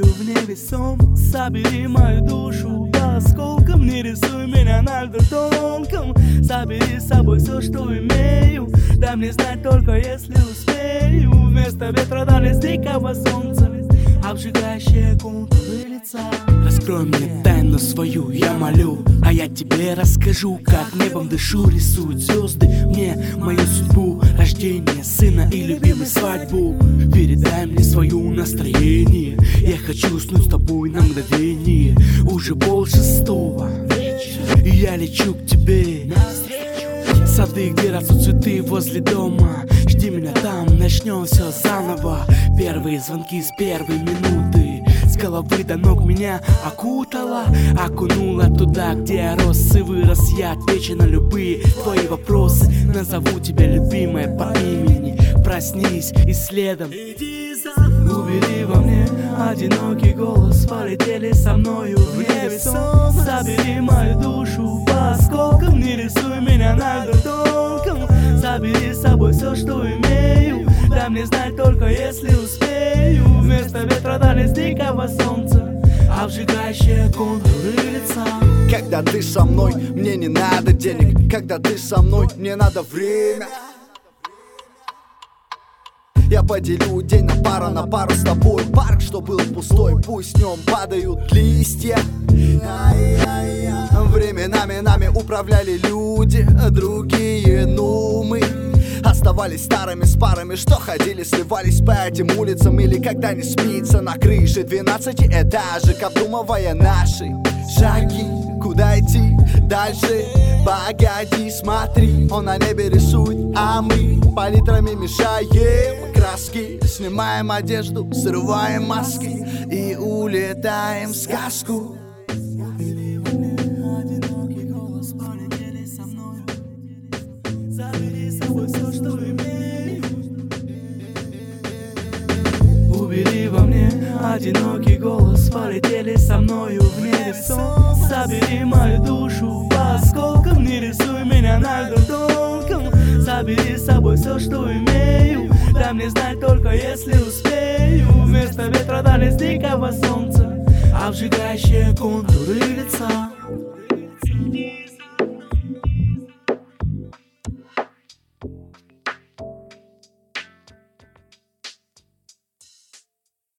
мною в небе сон. Собери мою душу по осколкам, не рисуй меня на льду тонком. Забери с собой все, что имею, дай мне знать только, если успею. Вместо ветра дали с дикого солнца, обжигающие контуры лица. Раскрой мне тайну свою, я молю, а я тебе расскажу, как небом дышу. Рисуют звезды мне мою судьбу, рождение сына и любимую свадьбу. Передай мне свое настроение, я хочу уснуть с тобой на мгновение. Уже 5:30, и я лечу к тебе. Сады, где растут цветы возле дома, жди меня там, начнем все заново. Первые звонки с первой минуты, с головы до ног меня окутала, окунула туда, где я рос и вырос. Я отвечу на любые твои вопросы, назову тебя любимая по имени. Проснись и следом убери во мне одинокий голос. Полетели со мною в небе сон. Собери мою душу по осколкам, не рисуй меня на льду тонком. Забери с собой все, что имею, дай мне знать только, если успею. Вместо ветра дали с дикого солнца, обжигающие контуры лица. Когда ты со мной, мне не надо денег. Когда ты со мной, мне надо время. Я поделю день на пару с тобой. Парк, что был пустой, пусть в нем падают листья. Временами нами управляли люди, другие, ну мы оставались старыми с парами, что ходили, сливались по этим улицам. Или когда не спится на крыше 12 этажек, обдумывая наши шаги. Куда идти дальше? Погоди, смотри, он на небе рисует, а мы палитрами мешаем краски. Снимаем одежду, срываем маски и улетаем в сказку. Забери с собой все, что имею. Убери во мне одинокий голос. Полетели со мною в небе сон. Забери мою душу по осколкам, не рисуй меня на льду тонком. Забери с собой все, что имею, дай мне знать только, если успею. Вместо ветра дали с дикого солнца, обжигающие контуры лица.